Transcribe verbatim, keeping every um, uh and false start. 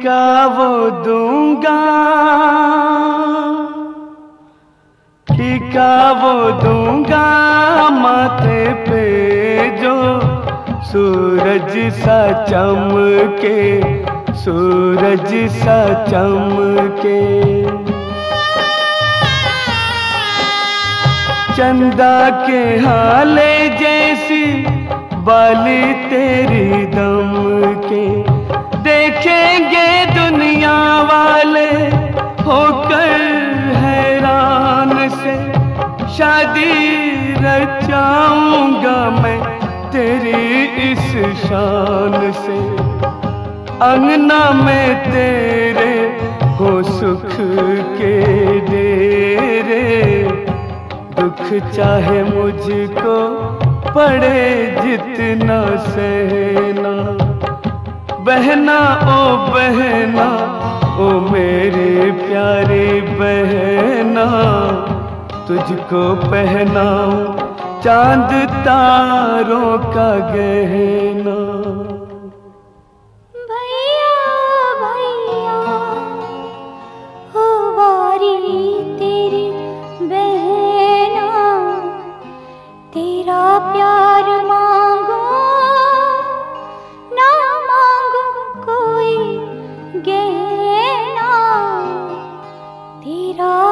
टीका वो दूंगा, टीका वो दूंगा माथे पे जो सूरज सा चमके, सूरज सा चमके। चंदा के हाले जैसी बाली तेरी दम के, देखेंगे दुनिया वाले होकर हैरान से। शादी रचाऊंगा मैं तेरी इस शान से, अंगना में तेरे हो सुख के डेरे। दुख चाहे मुझको पड़े जितना सहना, बहना ओ बहना ओ मेरे प्यारे बहना। तुझको पहनाऊं चांद तारों का गहना। भैया भैया हो बारी तेरी बहना, तेरा प्यार मांगो ना मांगो कोई गहना, तेरा